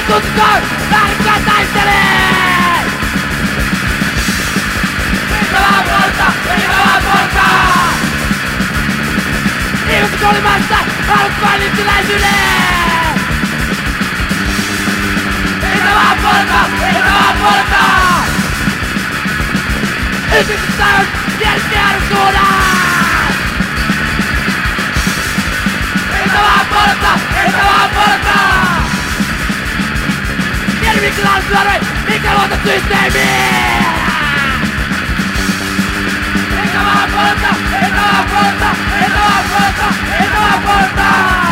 tutkoon, lähdekään taistelee! Eikä vaan polta, eikä vaan polta! Ihmiset olimassa, halukkaan liittiläisyyden! Eikä vaan polta, eikä vaan polta! Yksitystä on järjestelmän! Eikä vaan polta, eikä vaan polta! Tiedä miksi laulusuoroi, mikä luota systeemiin! Eikä vaan polta, eikä vaan polta, eikä vaan polta, eikä vaan polta!